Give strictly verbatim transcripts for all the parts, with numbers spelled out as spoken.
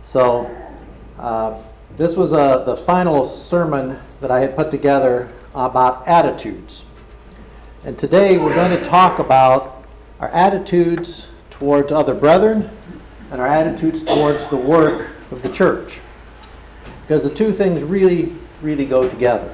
So uh, this was uh, the final sermon that I had put together about attitudes. And today we're going to talk about our attitudes towards other brethren and our attitudes towards the work of the church. Because the two things really, really go together.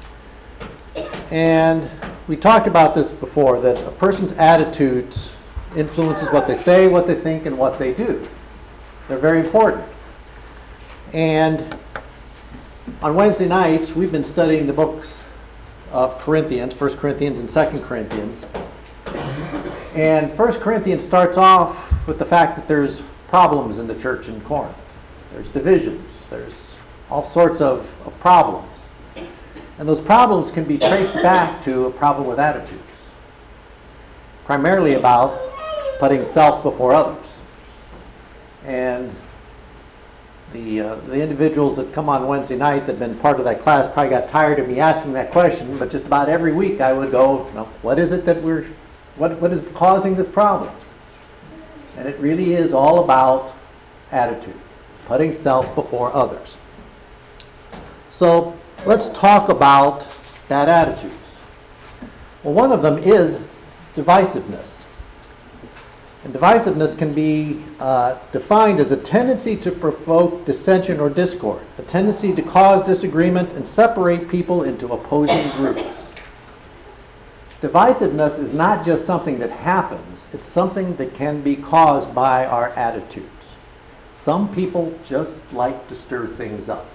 And we talked about this before, that a person's attitudes influences what they say, what they think, and what they do. They're very important. And on Wednesday nights, we've been studying the books of Corinthians, First Corinthians and Second Corinthians. And First Corinthians starts off with the fact that there's problems in the church in Corinth. There's divisions. There's all sorts of, of problems. And those problems can be traced back to a problem with attitudes. Primarily about putting self before others. And the, uh, the individuals that come on Wednesday night that have been part of that class probably got tired of me asking that question, but just about every week I would go, you know, what is it that we're, what, what is causing this problem? And it really is all about attitude, putting self before others. So let's talk about bad attitudes. Well, one of them is divisiveness. And divisiveness can be uh, defined as a tendency to provoke dissension or discord, a tendency to cause disagreement and separate people into opposing groups. Divisiveness is not just something that happens, it's something that can be caused by our attitudes. Some people just like to stir things up.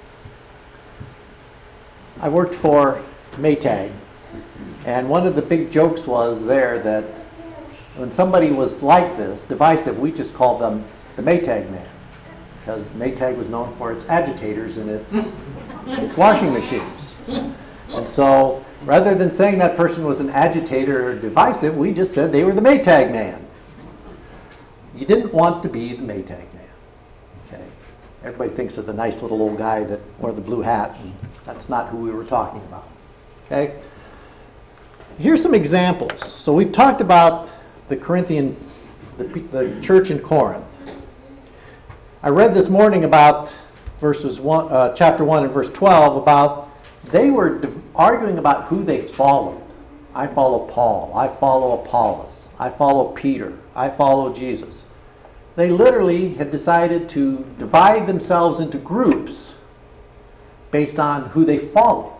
I worked for Maytag, and one of the big jokes was there that when somebody was like this, divisive, we just called them the Maytag man, because Maytag was known for its agitators and its, its washing machines. And so rather than saying that person was an agitator or divisive, we just said they were the Maytag man. You didn't want to be the Maytag man. Okay? Everybody thinks of the nice little old guy that wore the blue hat, and that's not who we were talking about. Okay? Here's some examples. So we've talked about the Corinthian, the, the church in Corinth. I read this morning about verses one, uh, chapter one and verse twelve about they were arguing about who they followed. I follow Paul. I follow Apollos. I follow Peter. I follow Jesus. They literally had decided to divide themselves into groups based on who they followed.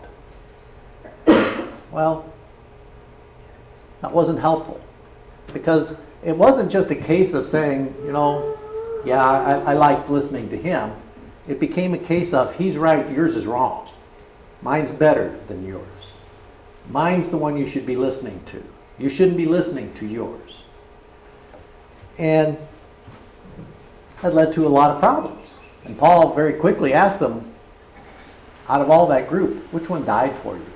Well, that wasn't helpful. Because it wasn't just a case of saying, you know, yeah, I, I liked listening to him. It became a case of, he's right, yours is wrong. Mine's better than yours. Mine's the one you should be listening to. You shouldn't be listening to yours. And that led to a lot of problems. And Paul very quickly asked them, out of all that group, which one died for you?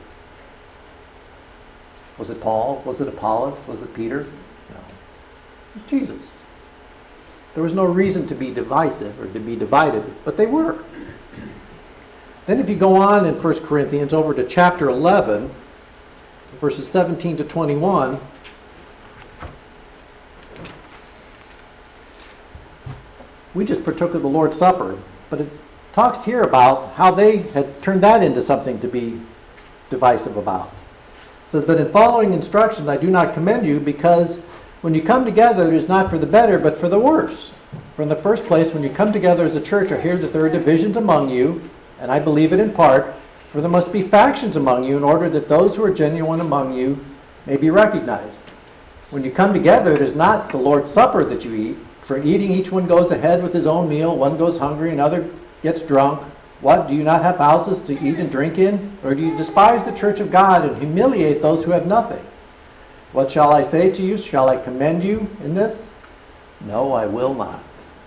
Was it Paul? Was it Apollos? Was it Peter? No. It was Jesus. There was no reason to be divisive or to be divided, but they were. Then if you go on in First Corinthians over to chapter eleven, verses seventeen to twenty-one, we just partook of the Lord's Supper, but it talks here about how they had turned that into something to be divisive about. It says, but in following instructions I do not commend you, because when you come together it is not for the better but for the worse. For in the first place, when you come together as a church, I hear that there are divisions among you, and I believe it in part, for there must be factions among you in order that those who are genuine among you may be recognized. When you come together it is not the Lord's Supper that you eat, for in eating each one goes ahead with his own meal, one goes hungry, another gets drunk. What, do you not have houses to eat and drink in? Or do you despise the church of God and humiliate those who have nothing? What shall I say to you? Shall I commend you in this? No, I will not.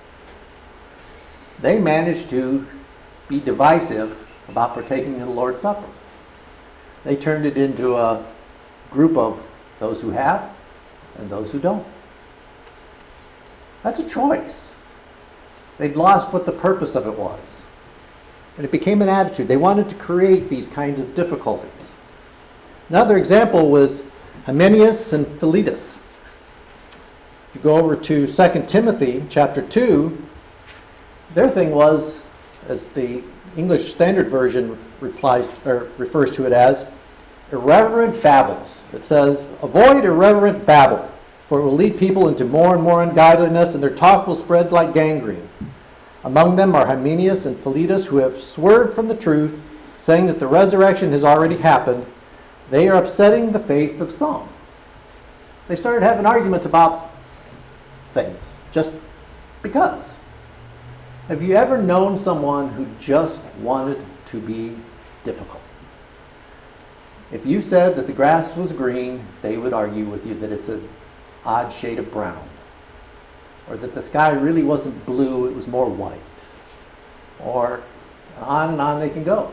They managed to be divisive about partaking in the Lord's Supper. They turned it into a group of those who have and those who don't. That's a choice. They'd lost what the purpose of it was. And it became an attitude. They wanted to create these kinds of difficulties. Another example was Hymenaeus and Philetus. If you go over to Second Timothy chapter two, Their thing was, as the English Standard Version replies or refers to it as, irreverent babbles. It says, avoid irreverent babble, for it will lead people into more and more ungodliness, and their talk will spread like gangrene. Among them are Hymenaeus and Philetus, who have swerved from the truth, saying that the resurrection has already happened. They are upsetting the faith of some. They started having arguments about things, just because. Have you ever known someone who just wanted to be difficult? If you said that the grass was green, they would argue with you that it's an odd shade of brown. Or that the sky really wasn't blue, it was more white. Or on and on they can go.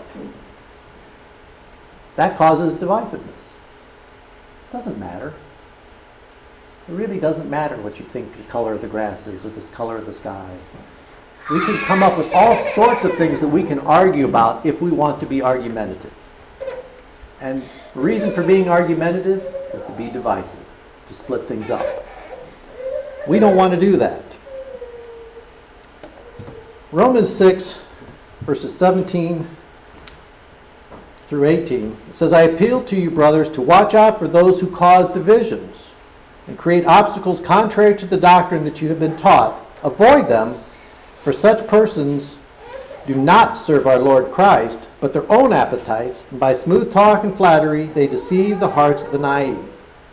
That causes divisiveness. Doesn't matter. It really doesn't matter what you think the color of the grass is or the color of the sky. We can come up with all sorts of things that we can argue about if we want to be argumentative. And the reason for being argumentative is to be divisive, to split things up. We don't want to do that. Romans six, verses seventeen through eighteen, it says, I appeal to you, brothers, to watch out for those who cause divisions and create obstacles contrary to the doctrine that you have been taught. Avoid them, for such persons do not serve our Lord Christ, but their own appetites, and by smooth talk and flattery they deceive the hearts of the naive.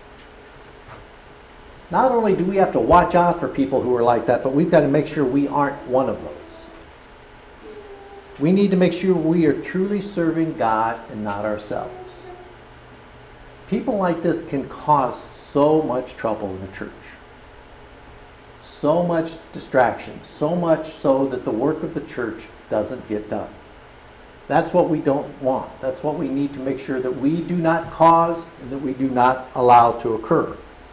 Not only do we have to watch out for people who are like that, but we've got to make sure we aren't one of those. We need to make sure we are truly serving God and not ourselves. People like this can cause so much trouble in the church. So much distraction. So much so that the work of the church doesn't get done. That's what we don't want. That's what we need to make sure that we do not cause and that we do not allow to occur.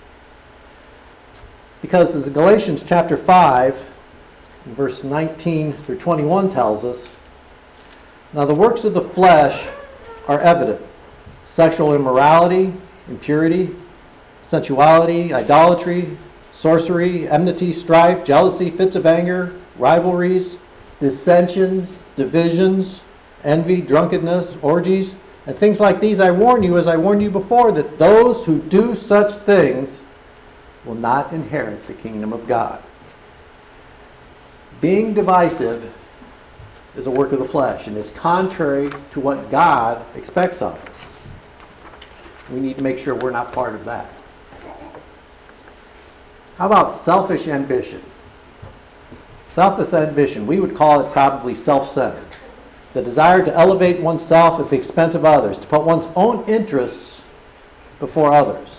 Because as Galatians chapter five, verse nineteen through twenty-one tells us, now the works of the flesh are evident. Sexual immorality, impurity, sensuality, idolatry, sorcery, enmity, strife, jealousy, fits of anger, rivalries, dissensions, divisions, envy, drunkenness, orgies, and things like these. I warn you, as I warned you before, that those who do such things will not inherit the kingdom of God. Being divisive is a work of the flesh, and is contrary to what God expects of us. We need to make sure we're not part of that. How about selfish ambition? Selfish ambition, we would call it probably self-centered. The desire to elevate oneself at the expense of others, to put one's own interests before others.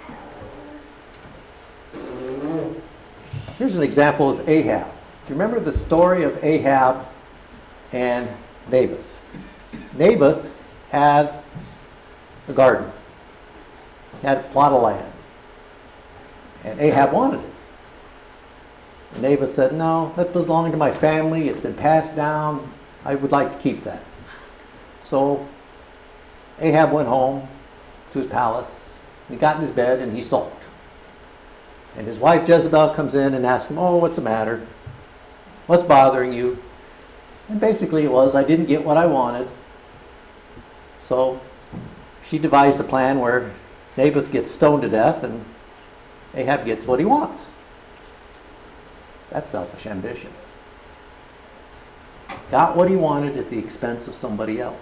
Here's an example of Ahab. Do you remember the story of Ahab and Naboth? Naboth had a garden. He had a plot of land. And Ahab wanted it. And Naboth said, no, that belonged to my family. It's been passed down. I would like to keep that. So Ahab went home to his palace. He got in his bed and he sulked. And his wife Jezebel comes in and asks him, oh, what's the matter? What's bothering you? And basically it was, I didn't get what I wanted. So she devised a plan where Naboth gets stoned to death and Ahab gets what he wants. That's selfish ambition. Got what he wanted at the expense of somebody else.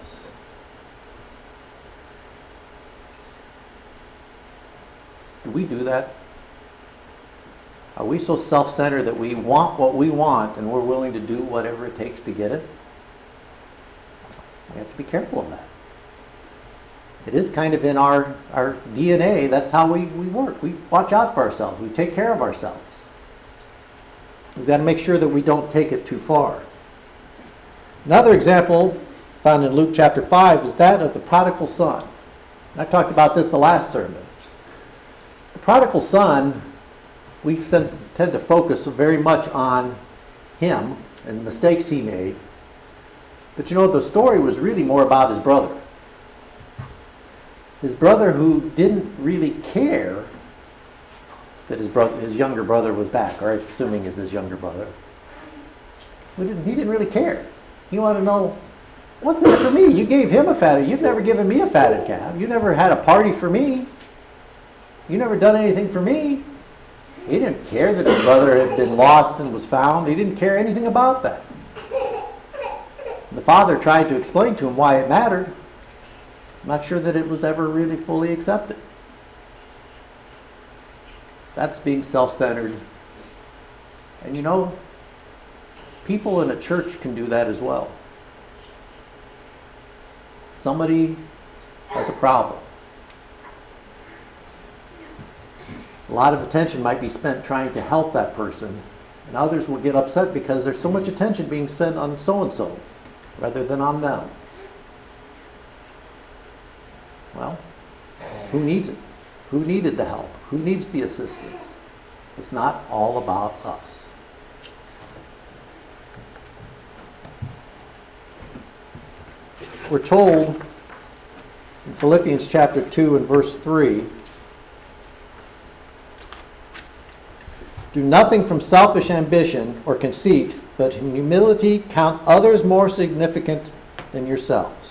Do we do that? Are we so self-centered that we want what we want and we're willing to do whatever it takes to get it? We have to be careful of that. It is kind of in our, our D N A. That's how we, we work. We watch out for ourselves. We take care of ourselves. We've got to make sure that we don't take it too far. Another example found in Luke chapter five is that of the prodigal son. I talked about this the last sermon. The prodigal son, we tend to focus very much on him and the mistakes he made. But you know, the story was really more about his brother. His brother, who didn't really care that his brother, his younger brother was back, or I'm assuming is his younger brother. We didn't, he didn't really care. He wanted to know, what's in it for me? You gave him a fatted, you've never given me a fatted calf. You never had a party for me. You never done anything for me. He didn't care that his brother had been lost and was found. He didn't care anything about that. The father tried to explain to him why it mattered. I'm not sure that it was ever really fully accepted. That's being self-centered. And you know, people in a church can do that as well. Somebody has a problem. A lot of attention might be spent trying to help that person, and others will get upset because there's so much attention being spent on so-and-so rather than on them. Well, who needs it? Who needed the help? Who needs the assistance? It's not all about us. We're told in Philippians chapter two and verse three, do nothing from selfish ambition or conceit, but in humility count others more significant than yourselves.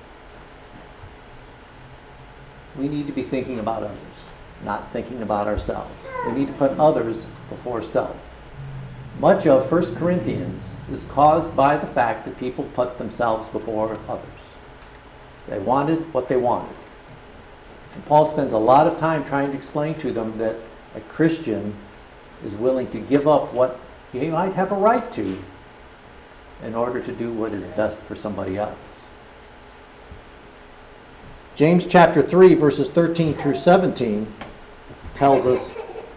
We need to be thinking about others, not thinking about ourselves. We need to put others before self. Much of First Corinthians is caused by the fact that people put themselves before others. They wanted what they wanted. And Paul spends a lot of time trying to explain to them that a Christian is willing to give up what he might have a right to in order to do what is best for somebody else. James chapter three, verses thirteen through seventeen tells us,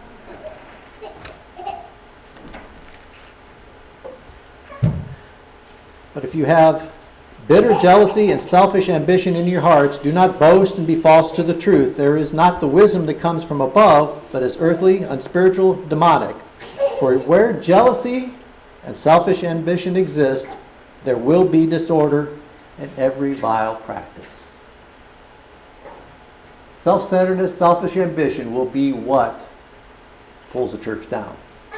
but if you have bitter jealousy and selfish ambition in your hearts, do not boast and be false to the truth. There is not the wisdom that comes from above, but is earthly, unspiritual, demonic. For where jealousy and selfish ambition exist, there will be disorder and every vile practice. Self-centeredness, selfish ambition will be what pulls the church down.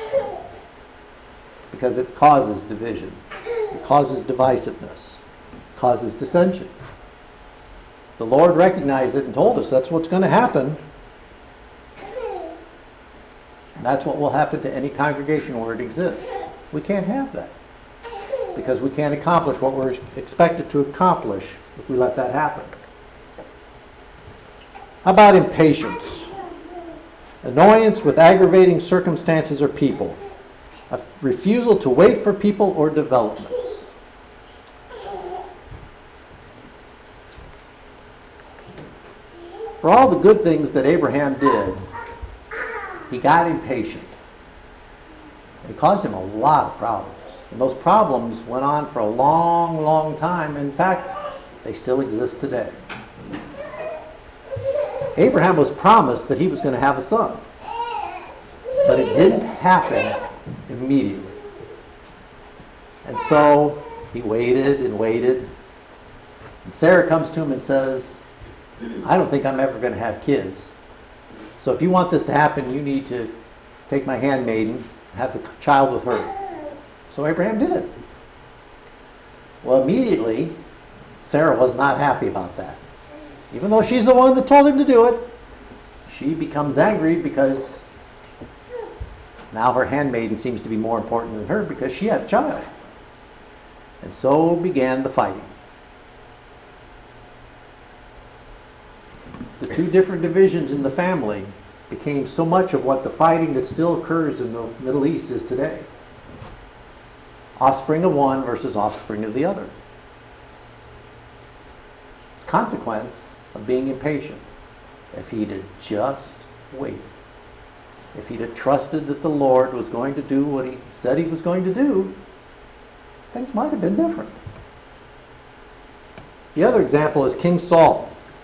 Because it causes division. It causes divisiveness. It causes dissension. The Lord recognized it and told us that's what's going to happen. And that's what will happen to any congregation where it exists. We can't have that. Because we can't accomplish what we're expected to accomplish if we let that happen. How about impatience? Annoyance with aggravating circumstances or people. A refusal to wait for people or developments. For all the good things that Abraham did, he got impatient. It caused him a lot of problems. And those problems went on for a long, long time. In fact, they still exist today. Abraham was promised that he was going to have a son. But it didn't happen immediately. And so he waited and waited. And Sarah comes to him and says, I don't think I'm ever going to have kids. So if you want this to happen, you need to take my handmaiden and have a child with her. So Abraham did it. Well, immediately, Sarah was not happy about that. Even though she's the one that told him to do it, she becomes angry because now her handmaiden seems to be more important than her because she had a child. And so began the fighting. The two different divisions in the family became so much of what the fighting that still occurs in the Middle East is today. Offspring of one versus offspring of the other. It's a consequence of being impatient. If he'd have just waited, if he'd have trusted that the Lord was going to do what he said he was going to do, things might have been different. The other example is King Saul.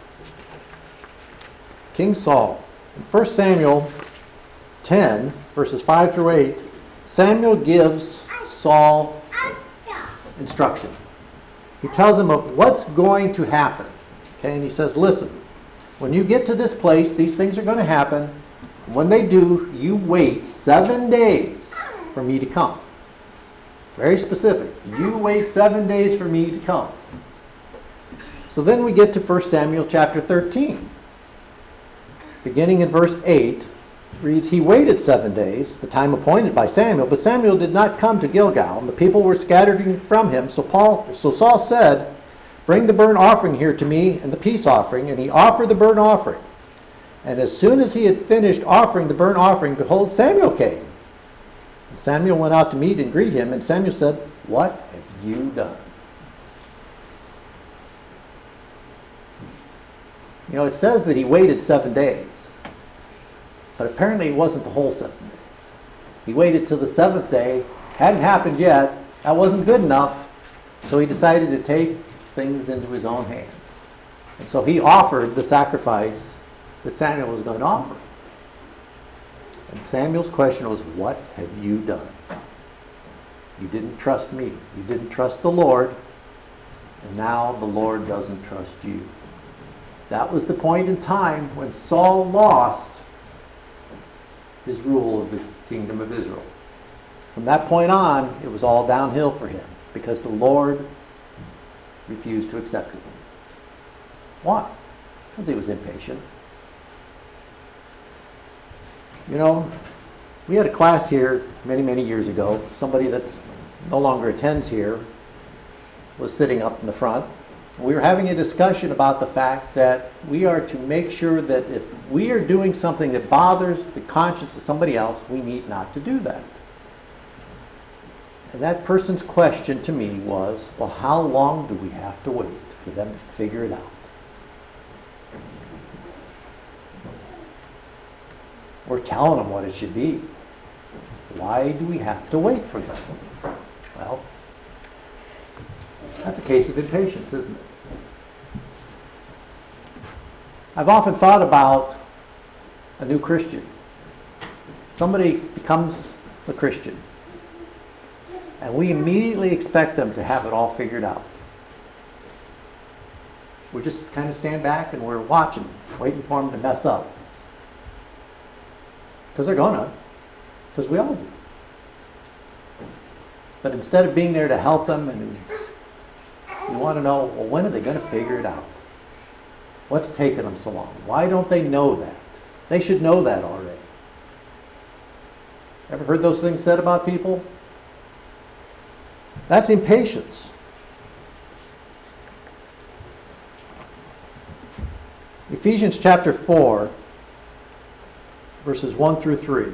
King Saul. In First Samuel ten, verses five through eight, Samuel gives Saul instruction. He tells him of what's going to happen. Okay, and he says, listen, when you get to this place, these things are going to happen. And when they do, you wait seven days for me to come. Very specific. You wait seven days for me to come. So then we get to First Samuel chapter thirteen. Beginning in verse eight, reads, He waited seven days, the time appointed by Samuel, but Samuel did not come to Gilgal, and the people were scattering from him. So Paul, so Saul said, Bring the burnt offering here to me, and the peace offering. And he offered the burnt offering. And as soon as he had finished offering the burnt offering, behold, Samuel came. And Samuel went out to meet and greet him, and Samuel said, What have you done? You know, it says that he waited seven days. But apparently it wasn't the whole seven days. He waited till the seventh day. Hadn't happened yet. That wasn't good enough. So he decided to take things into his own hands. And so he offered the sacrifice that Samuel was going to offer. And Samuel's question was, what have you done? You didn't trust me. You didn't trust the Lord. And now the Lord doesn't trust you. That was the point in time when Saul lost his rule of the kingdom of Israel. From that point on, it was all downhill for him because the Lord refused to accept it. Why? Because he was impatient. You know, we had a class here many, many years ago. Somebody that no longer attends here was sitting up in the front. We were having a discussion about the fact that we are to make sure that if we are doing something that bothers the conscience of somebody else, we need not to do that. And that person's question to me was, well, how long do we have to wait for them to figure it out? We're telling them what it should be. Why do we have to wait for them? Well, that's a case of impatience, isn't it? I've often thought about a new Christian. Somebody becomes a Christian, and we immediately expect them to have it all figured out. We just kind of stand back and we're watching, waiting for them to mess up. Because they're gonna. Because we all do. But instead of being there to help them, and you want to know, well, when are they going to figure it out? What's taking them so long? Why don't they know that? They should know that already. Ever heard those things said about people? That's impatience. Ephesians chapter four, verses one through three.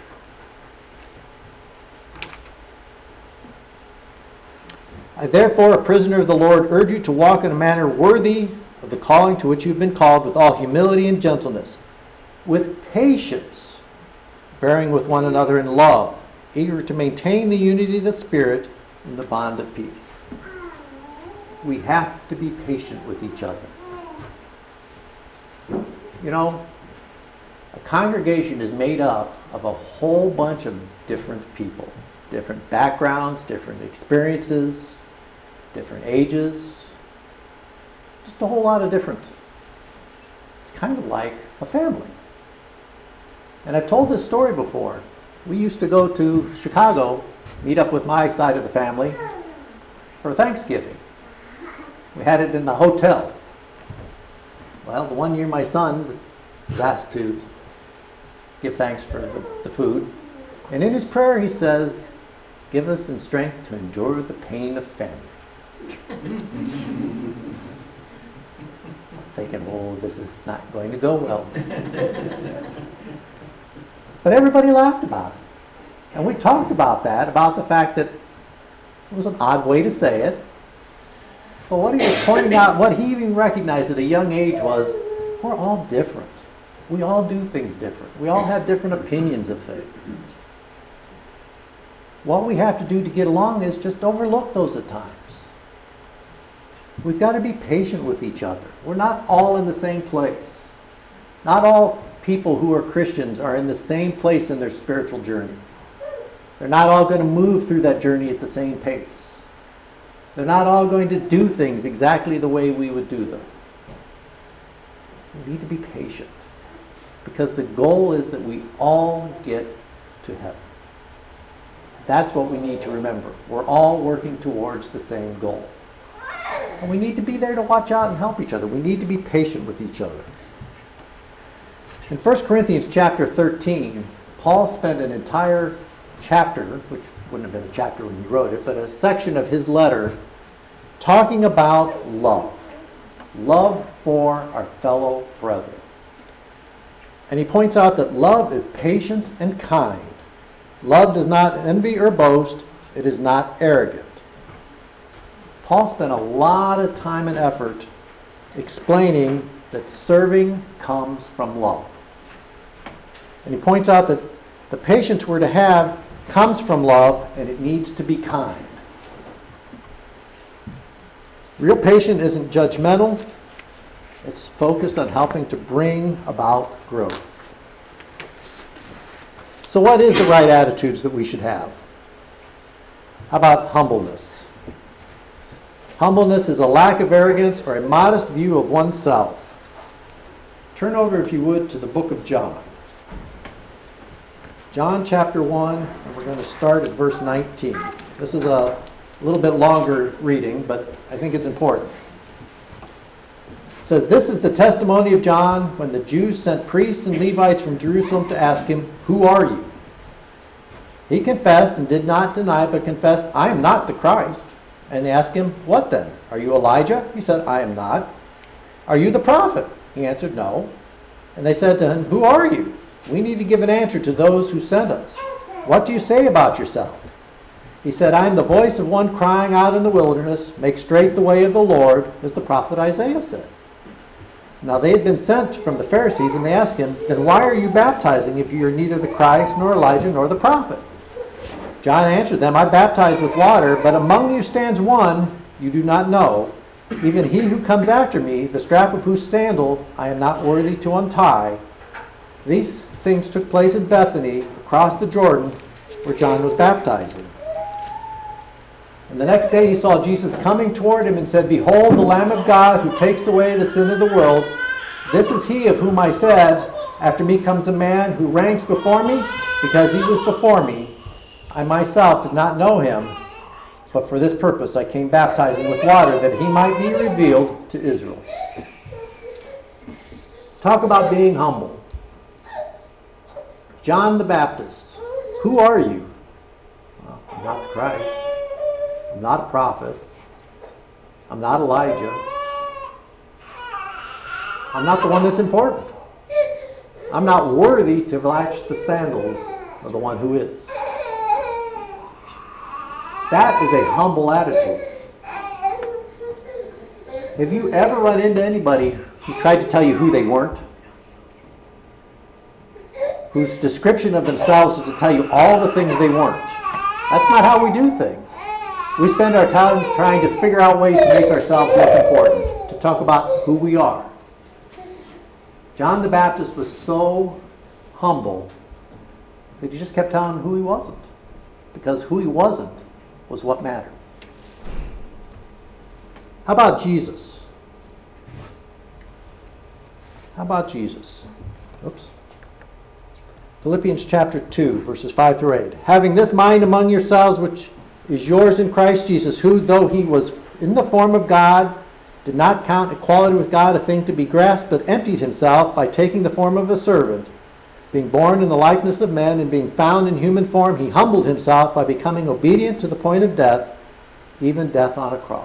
I therefore, a prisoner of the Lord, urge you to walk in a manner worthy of the calling to which you have been called, with all humility and gentleness, with patience, bearing with one another in love, eager to maintain the unity of the Spirit in the bond of peace. We have to be patient with each other. You know, a congregation is made up of a whole bunch of different people, different backgrounds, different experiences, different ages, just a whole lot of different. It's kind of like a family. And I've told this story before. We used to go to Chicago, meet up with my side of the family for Thanksgiving. We had it in the hotel. Well, the one year my son was asked to give thanks for the, the food. And in his prayer he says, give us in strength to endure the pain of family. Thinking, oh, this is not going to go well. But everybody laughed about it. And we talked about that, about the fact that it was an odd way to say it. But what he was pointing out, what he even recognized at a young age was, we're all different. We all do things different. We all have different opinions of things. What we have to do to get along is just overlook those at times. We've got to be patient with each other. We're not all in the same place. Not all people who are Christians are in the same place in their spiritual journey. They're not all going to move through that journey at the same pace. They're not all going to do things exactly the way we would do them. We need to be patient, because the goal is that we all get to heaven. That's what we need to remember. We're all working towards the same goal. And we need to be there to watch out and help each other. We need to be patient with each other. In First Corinthians chapter thirteen, Paul spent an entire chapter, which wouldn't have been a chapter when he wrote it, but a section of his letter talking about love. Love for our fellow brethren. And he points out that love is patient and kind. Love does not envy or boast. It is not arrogant. Paul spent a lot of time and effort explaining that serving comes from love. And he points out that the patience we're to have comes from love, and it needs to be kind. Real patience isn't judgmental. It's focused on helping to bring about growth. So what is the right attitudes that we should have? How about humbleness? Humbleness is a lack of arrogance or a modest view of oneself. Turn over, if you would, to the book of John. John chapter one, and we're going to start at verse nineteen. This is a little bit longer reading, but I think it's important. It says, "This is the testimony of John when the Jews sent priests and Levites from Jerusalem to ask him, 'Who are you?' He confessed and did not deny, but confessed, 'I am not the Christ.' And they asked him, 'What then? Are you Elijah?' He said, 'I am not.' 'Are you the prophet?' He answered, 'No.' And they said to him, 'Who are you? We need to give an answer to those who sent us. What do you say about yourself?' He said, 'I am the voice of one crying out in the wilderness, make straight the way of the Lord, as the prophet Isaiah said.' Now they had been sent from the Pharisees, and they asked him, 'Then why are you baptizing if you are neither the Christ, nor Elijah, nor the prophet?' John answered them, 'I baptize with water, but among you stands one you do not know, even he who comes after me, the strap of whose sandal I am not worthy to untie.' These things took place in Bethany, across the Jordan, where John was baptizing. And the next day he saw Jesus coming toward him and said, 'Behold, the Lamb of God who takes away the sin of the world. This is he of whom I said, after me comes a man who ranks before me, because he was before me. I myself did not know him, but for this purpose I came baptizing with water, that he might be revealed to Israel.'" Talk about being humble. John the Baptist, who are you? Well, I'm not the Christ. I'm not a prophet. I'm not Elijah. I'm not the one that's important. I'm not worthy to latch the sandals of the one who is. That is a humble attitude. Have you ever run into anybody who tried to tell you who they weren't? Whose description of themselves was to tell you all the things they weren't? That's not how we do things. We spend our time trying to figure out ways to make ourselves look important, to talk about who we are. John the Baptist was so humble that he just kept telling who he wasn't, because who he wasn't was what mattered. How about Jesus? How about Jesus? Oops. Philippians chapter two, verses five through eight. "Having this mind among yourselves, which is yours in Christ Jesus, who, though he was in the form of God, did not count equality with God a thing to be grasped, but emptied himself by taking the form of a servant. Being born in the likeness of men, and being found in human form, he humbled himself by becoming obedient to the point of death, even death on a cross."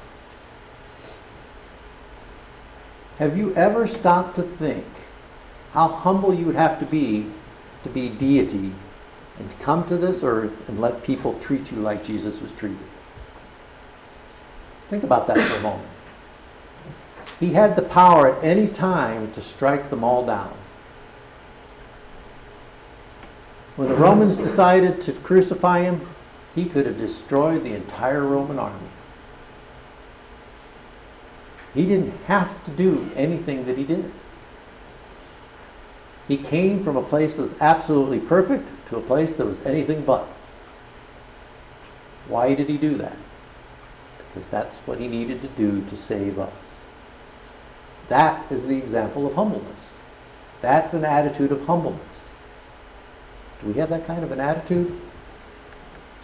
Have you ever stopped to think how humble you would have to be to be deity and to come to this earth and let people treat you like Jesus was treated? Think about that for a moment. He had the power at any time to strike them all down. When the Romans decided to crucify him, he could have destroyed the entire Roman army. He didn't have to do anything that he did. He came from a place that was absolutely perfect to a place that was anything but. Why did he do that? Because that's what he needed to do to save us. That is the example of humbleness. That's an attitude of humbleness. Do we have that kind of an attitude?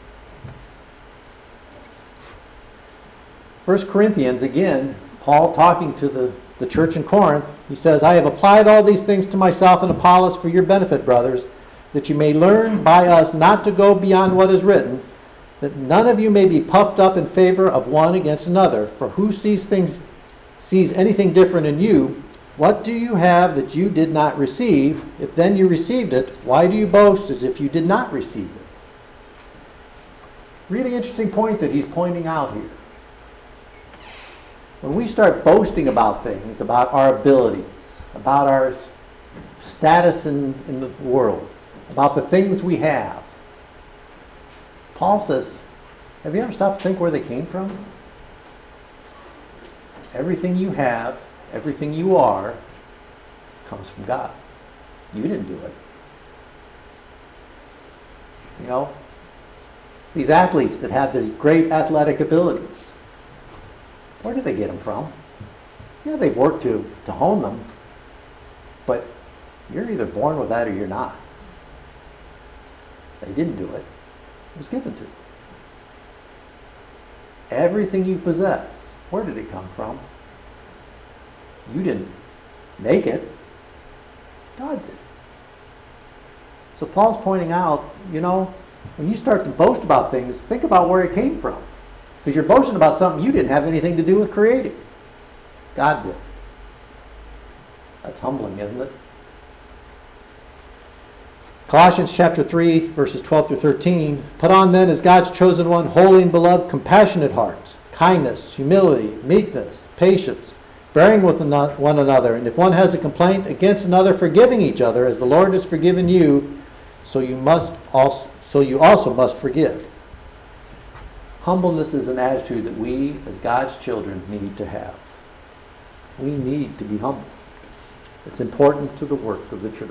First Corinthians, again, Paul talking to the, the church in Corinth, he says, I have applied all these things to myself and Apollos for your benefit, brothers, that you may learn by us not to go beyond what is written, that none of you may be puffed up in favor of one against another. For who sees things, sees anything different in you? What do you have that you did not receive? If then you received it, why do you boast as if you did not receive it? Really interesting point that he's pointing out here. When we start boasting about things, about our abilities, about our status in, in the world, about the things we have, Paul says, have you ever stopped to think where they came from? Everything you have, everything you are, comes from God. You didn't do it. You know, these athletes that have these great athletic abilities, where did they get them from? Yeah, they've worked to, to hone them, but you're either born with that or you're not. They didn't do it. It was given to you. Everything you possess, where did it come from? You didn't make it. God did. So Paul's pointing out, you know, when you start to boast about things, think about where it came from. Because you're boasting about something you didn't have anything to do with creating. God did. That's humbling, isn't it? Colossians chapter three, verses twelve through thirteen. Put on then as God's chosen one, holy and beloved, compassionate hearts, kindness, humility, meekness, patience, bearing with one another. And if one has a complaint against another, forgiving each other, as the Lord has forgiven you, so you must also, so you also must forgive. Humbleness is an attitude that we, as God's children, need to have. We need to be humble. It's important to the work of the church.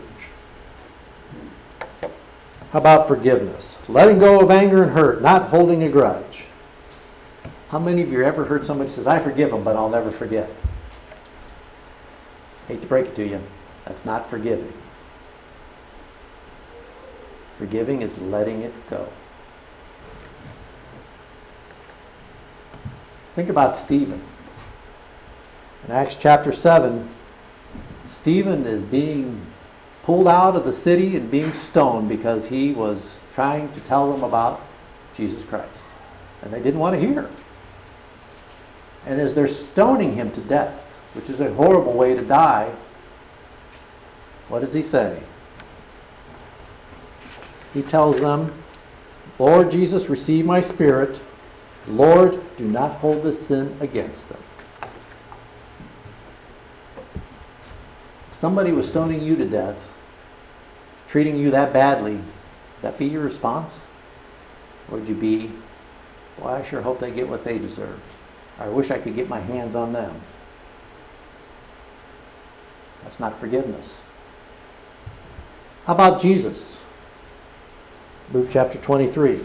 How about forgiveness? Letting go of anger and hurt, not holding a grudge. How many of you ever heard somebody says, I forgive them, but I'll never forget? Hate to break it to you, that's not forgiving. Forgiving is letting it go. Think about Stephen. In Acts chapter seven, Stephen is being pulled out of the city and being stoned because he was trying to tell them about Jesus Christ. And they didn't want to hear. And as they're stoning him to death, which is a horrible way to die, what does he say? He tells them, Lord Jesus, receive my spirit. Lord, do not hold this sin against them. If somebody was stoning you to death, treating you that badly, would that be your response? Or would you be, well, I sure hope they get what they deserve. I wish I could get my hands on them. That's not forgiveness. How about Jesus? Luke chapter twenty-three.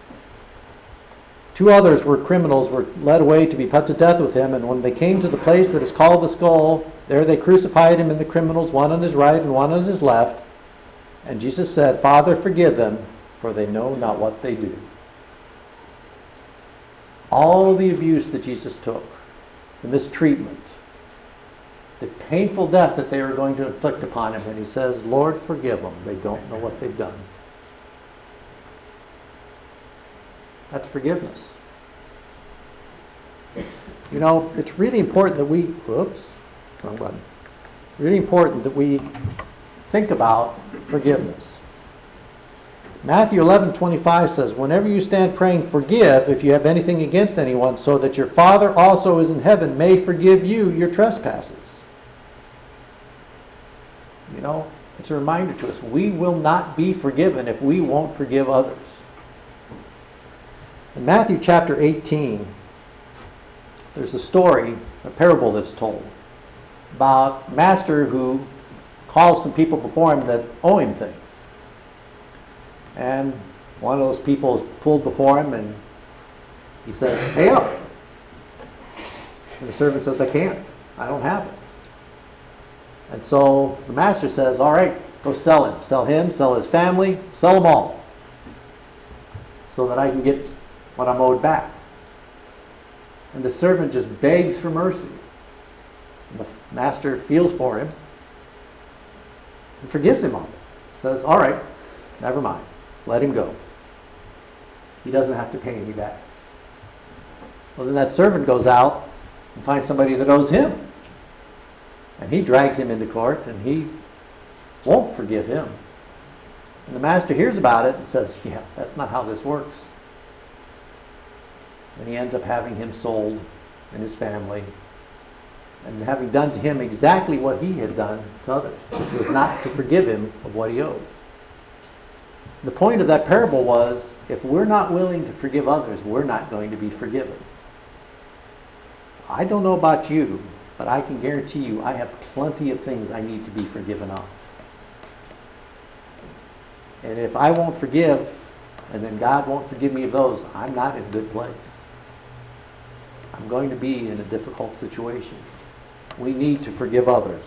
Two others were criminals, were led away to be put to death with him, and when they came to the place that is called the Skull, there they crucified him and the criminals, one on his right and one on his left. And Jesus said, Father, forgive them, for they know not what they do. All the abuse that Jesus took, the mistreatment, the painful death that they were going to inflict upon him, and he says, Lord, forgive them. They don't know what they've done. That's forgiveness. You know, it's really important that we, whoops, wrong button. Really important that we think about forgiveness. Matthew eleven twenty-five says, whenever you stand praying, forgive if you have anything against anyone, so that your Father also is in heaven may forgive you your trespasses. You know, it's a reminder to us, we will not be forgiven if we won't forgive others. In Matthew chapter eighteen, there's a story, a parable that's told about a master who calls some people before him that owe him things. And one of those people is pulled before him and he says, pay up. And the servant says, I can't. I don't have it. And so the master says, all right, go sell him. Sell him, sell his family, sell them all, so that I can get what I'm owed back. And the servant just begs for mercy. And the master feels for him and forgives him of it. Says, all right, never mind. Let him go. He doesn't have to pay me back. Well, then that servant goes out and finds somebody that owes him. And he drags him into court, and he won't forgive him. And the master hears about it and says, yeah, that's not how this works. And he ends up having him sold and his family, and having done to him exactly what he had done to others, which was not to forgive him of what he owed. The point of that parable was, if we're not willing to forgive others, we're not going to be forgiven. I don't know about you, but I can guarantee you I have plenty of things I need to be forgiven of. And if I won't forgive, and then God won't forgive me of those, I'm not in a good place. I'm going to be in a difficult situation. We need to forgive others.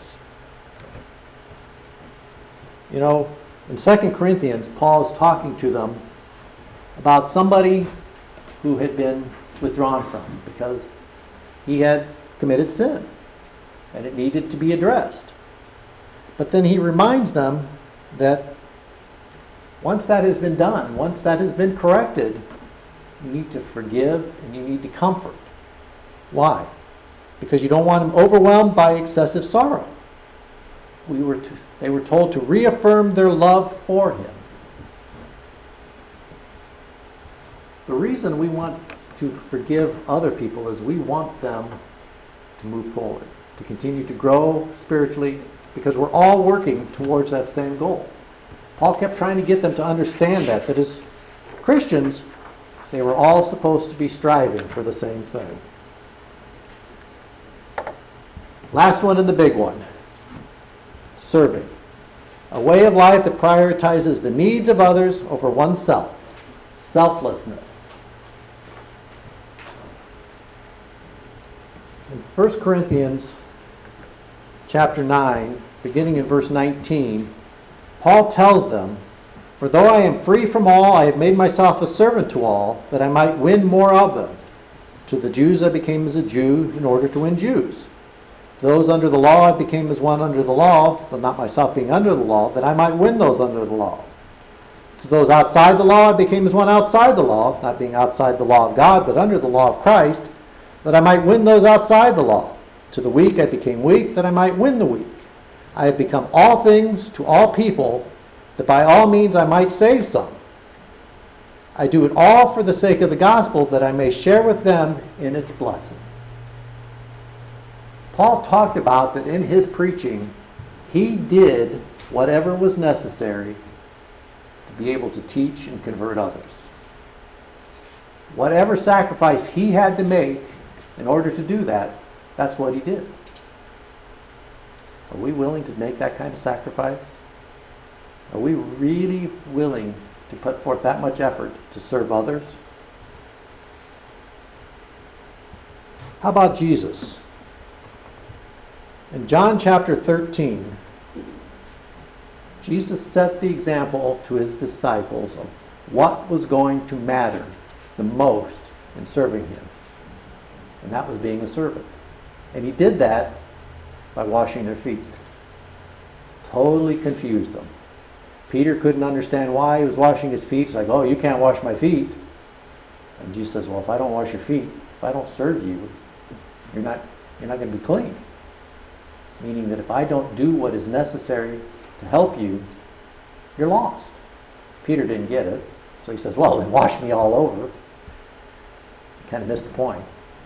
You know, in Second Corinthians, Paul is talking to them about somebody who had been withdrawn from because he had committed sin and it needed to be addressed. But then he reminds them that once that has been done, once that has been corrected, you need to forgive and you need to comfort. Why? Because you don't want them overwhelmed by excessive sorrow. We were to, they were told to reaffirm their love for him. The reason we want to forgive other people is we want them to move forward, to continue to grow spiritually, because we're all working towards that same goal. Paul kept trying to get them to understand that, that as Christians, they were all supposed to be striving for the same thing. Last one and the big one. Serving. A way of life that prioritizes the needs of others over oneself. Selflessness. In First Corinthians chapter nine, beginning in verse nineteen, Paul tells them, "For though I am free from all, I have made myself a servant to all, that I might win more of them. To the Jews I became as a Jew in order to win Jews. To those under the law I became as one under the law, though not myself being under the law, that I might win those under the law. To those outside the law I became as one outside the law, not being outside the law of God, but under the law of Christ, that I might win those outside the law. To the weak I became weak, that I might win the weak. I have become all things to all people, that by all means I might save some. I do it all for the sake of the gospel, that I may share with them in its blessing." Paul talked about that in his preaching, he did whatever was necessary to be able to teach and convert others. Whatever sacrifice he had to make in order to do that, that's what he did. Are we willing to make that kind of sacrifice? Are we really willing to put forth that much effort to serve others? How about Jesus? In John chapter thirteen, Jesus set the example to his disciples of what was going to matter the most in serving him. And that was being a servant. And he did that by washing their feet. Totally confused them. Peter couldn't understand why he was washing his feet. He's like, "Oh, you can't wash my feet." And Jesus says, "Well, if I don't wash your feet, if I don't serve you, you're not, you're not going to be clean." Meaning that if I don't do what is necessary to help you, you're lost. Peter didn't get it. So he says, "Well, then wash me all over." Kind of missed the point.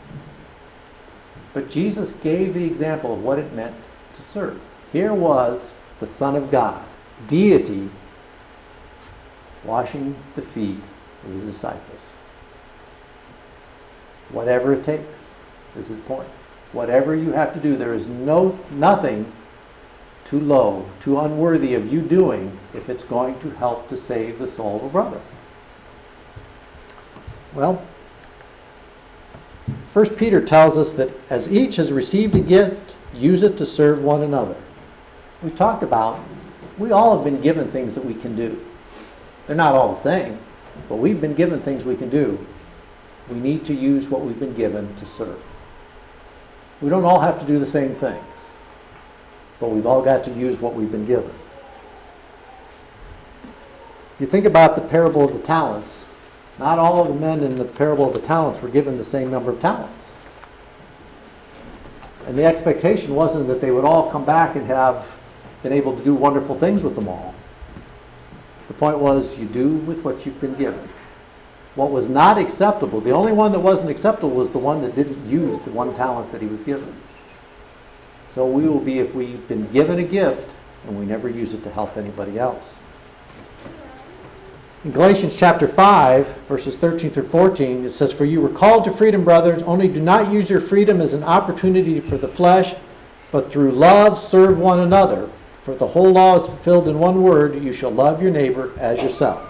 But Jesus gave the example of what it meant to serve. Here was the Son of God, deity, washing the feet of his disciples. Whatever it takes is his point. Whatever you have to do, there is no nothing too low, too unworthy of you doing if it's going to help to save the soul of a brother. Well, First Peter tells us that as each has received a gift, use it to serve one another. We talked about, we all have been given things that we can do. They're not all the same, but we've been given things we can do. We need to use what we've been given to serve. We don't all have to do the same things, but we've all got to use what we've been given. If you think about the parable of the talents, not all of the men in the parable of the talents were given the same number of talents. And the expectation wasn't that they would all come back and have been able to do wonderful things with them all. The point was, you do with what you've been given. What was not acceptable, the only one that wasn't acceptable was the one that didn't use the one talent that he was given. So we will be if we've been given a gift and we never use it to help anybody else. In Galatians chapter five, verses thirteen through fourteen, it says, "For you were called to freedom, brothers, only do not use your freedom as an opportunity for the flesh, but through love serve one another. For the whole law is fulfilled in one word, you shall love your neighbor as yourself."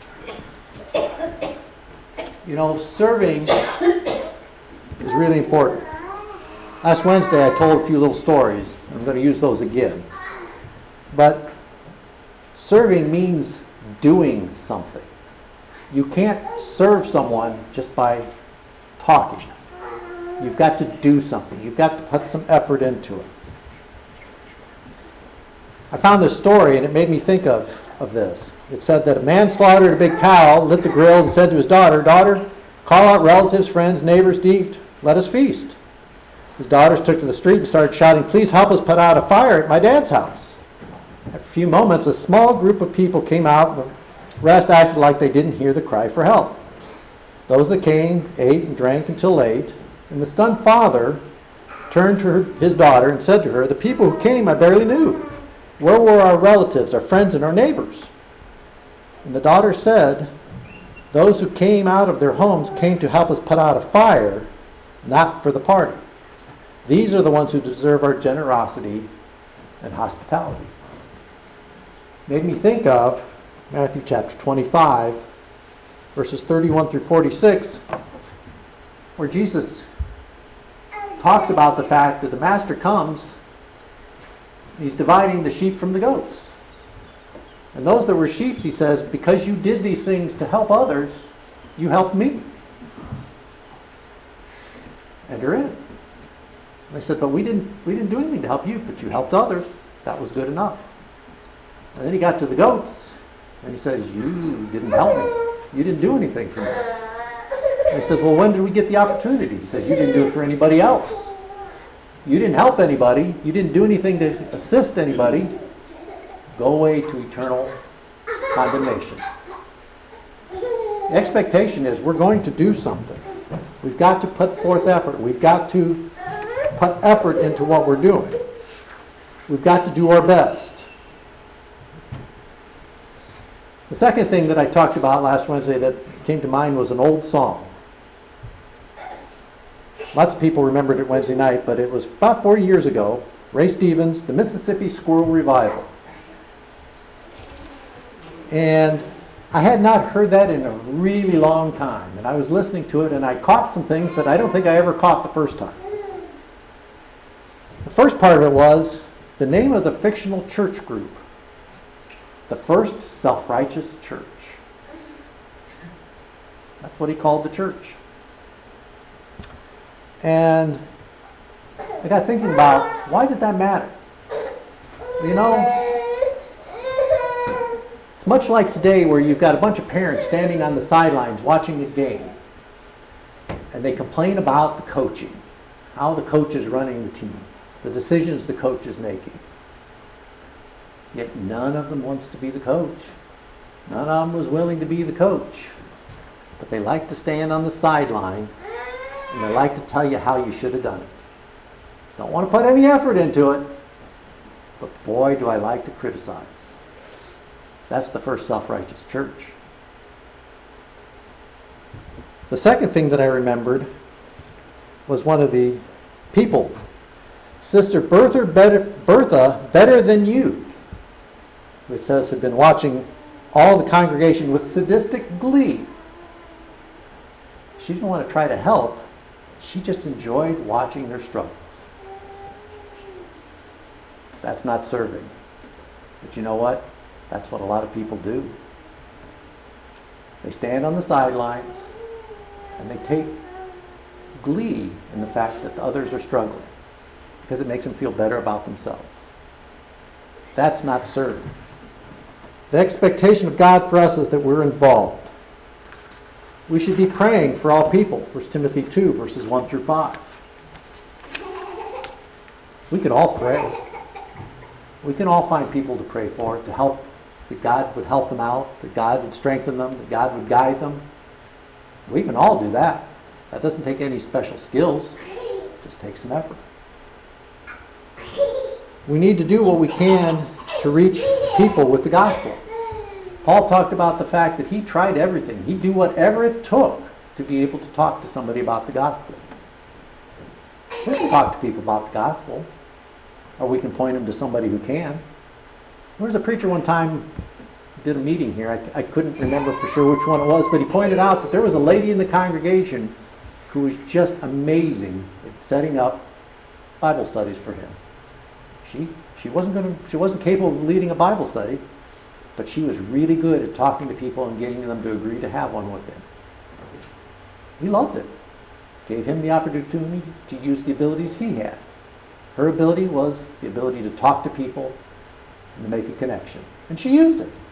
You know, serving is really important. Last Wednesday I told a few little stories. I'm going to use those again. But serving means doing something. You can't serve someone just by talking. You've got to do something. You've got to put some effort into it. I found this story and it made me think of, of this. It said that a man slaughtered a big cow, lit the grill, and said to his daughter, "Daughter, call out relatives, friends, neighbors to eat. Let us feast." His daughters took to the street and started shouting, "Please help us put out a fire at my dad's house." After a few moments, a small group of people came out, and the rest acted like they didn't hear the cry for help. Those that came ate and drank until late, and the stunned father turned to her, his daughter and said to her, "The people who came I barely knew. Where were our relatives, our friends, and our neighbors?" And the daughter said, "Those who came out of their homes came to help us put out a fire, not for the party. These are the ones who deserve our generosity and hospitality." Made me think of Matthew chapter twenty-five, verses thirty-one through forty-six, where Jesus talks about the fact that the master comes, he's dividing the sheep from the goats. And those that were sheep, he says, because you did these things to help others, you helped me. Enter in. And they said, "But we didn't we didn't do anything to help you, but you helped others. That was good enough." And then he got to the goats, and he says, "You didn't help me. You didn't do anything for me." And he says, "Well, when did we get the opportunity?" He says, "You didn't do it for anybody else. You didn't help anybody. You didn't do anything to assist anybody. Go away to eternal condemnation." The expectation is we're going to do something. We've got to put forth effort. We've got to put effort into what we're doing. We've got to do our best. The second thing that I talked about last Wednesday that came to mind was an old song. Lots of people remembered it Wednesday night, but it was about forty years ago. Ray Stevens, the Mississippi Squirrel Revival. And I had not heard that in a really long time. And I was listening to it and I caught some things that I don't think I ever caught the first time. The first part of it was the name of the fictional church group. The First Self-Righteous Church. That's what he called the church. And I got thinking about, why did that matter? You know, it's much like today where you've got a bunch of parents standing on the sidelines watching a game. And they complain about the coaching, how the coach is running the team, the decisions the coach is making. Yet none of them wants to be the coach. None of them was willing to be the coach. But they like to stand on the sideline and they like to tell you how you should have done it. Don't want to put any effort into it, but boy, do I like to criticize. That's the First Self-Righteous Church. The second thing that I remembered was one of the people, Sister Bertha Better, Bertha Better Than You, which says had been watching all the congregation with sadistic glee. She didn't want to try to help. She just enjoyed watching their struggles. That's not serving. But you know what? That's what a lot of people do. They stand on the sidelines And they take glee in the fact that the others are struggling because it makes them feel better about themselves. That's not serving. The expectation of God for us is that we're involved. We should be praying for all people, First Timothy two, verses one through five. We could all pray. We can all find people to pray for, to help, that God would help them out, that God would strengthen them, that God would guide them. We can all do that. That doesn't take any special skills. It just takes some effort. We need to do what we can to reach people with the gospel. Paul talked about the fact that he tried everything. He'd do whatever it took to be able to talk to somebody about the gospel. We can talk to people about the gospel, or we can point them to somebody who can. There was a preacher one time did a meeting here. I, I couldn't remember for sure which one it was, but he pointed out that there was a lady in the congregation who was just amazing at setting up Bible studies for him. She she wasn't going to she wasn't capable of leading a Bible study, but she was really good at talking to people and getting them to agree to have one with him. He loved it. Gave him the opportunity to use the abilities he had. Her ability was the ability to talk to people and to make a connection. And she used it.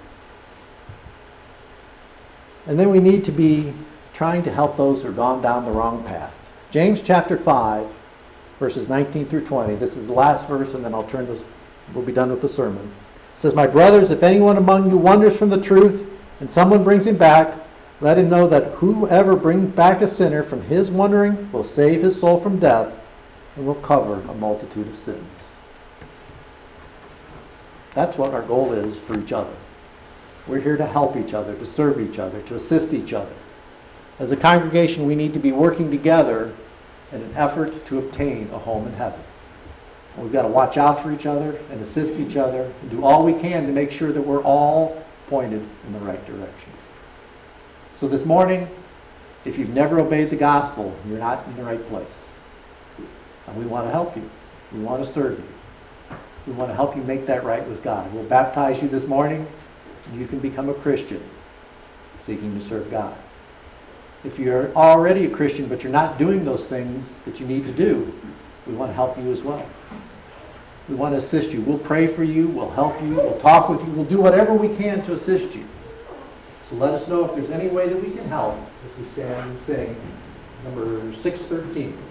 And then we need to be trying to help those who are gone down the wrong path. James chapter five, verses nineteen through twenty. This is the last verse, and then I'll turn this, we'll be done with the sermon. It says, "My brothers, if anyone among you wanders from the truth, and someone brings him back, let him know that whoever brings back a sinner from his wandering will save his soul from death and will cover a multitude of sins." That's what our goal is for each other. We're here to help each other, to serve each other, to assist each other. As a congregation, we need to be working together in an effort to obtain a home in heaven. And we've got to watch out for each other and assist each other and do all we can to make sure that we're all pointed in the right direction. So this morning, if you've never obeyed the gospel, you're not in the right place. And we want to help you. We want to serve you. We want to help you make that right with God. We'll baptize you this morning, and you can become a Christian seeking to serve God. If you're already a Christian, but you're not doing those things that you need to do, we want to help you as well. We want to assist you. We'll pray for you. We'll help you. We'll talk with you. We'll do whatever we can to assist you. So let us know if there's any way that we can help as we stand and sing number six thirteen.